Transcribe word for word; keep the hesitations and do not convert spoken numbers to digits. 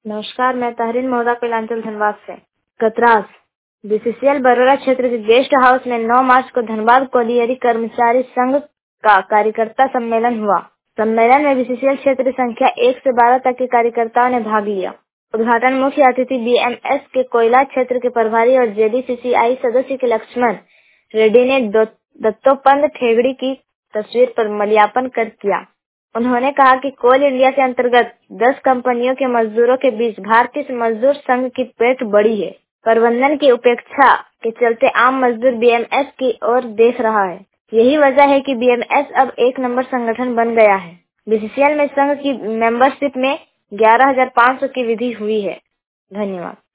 नमस्कार, मैं तहरीन मोहरा पिलांचल धनबाद से। गतराज बीसीसीएल बरोरा क्षेत्र के गेस्ट हाउस में नौ मार्च को धनबाद कोलियरी कर्मचारी संघ का कार्यकर्ता सम्मेलन हुआ। सम्मेलन में बीसीसीएल क्षेत्र संख्या एक से बारह तक के कार्यकर्ताओं ने भाग लिया। उद्घाटन मुख्य अतिथि बीएमएस के कोयला क्षेत्र के प्रभारी और जेडीसीसीआई सदस्य के लक्ष्मण रेड्डी ने दत्तोपंत ठेगड़ी की तस्वीर पर माल्यार्पण कर किया। उन्होंने कहा कि कोल इंडिया के अंतर्गत दस कंपनियों के मजदूरों के बीच भारतीय मजदूर संघ की पेठ बड़ी है। प्रबंधन की उपेक्षा के चलते आम मजदूर बीएमएस की ओर देख रहा है। यही वजह है कि बीएमएस अब एक नंबर संगठन बन गया है। बीसीसीएल में संघ की मेंबरशिप में ग्यारह हजार पाँच सौ की वृद्धि हुई है। धन्यवाद।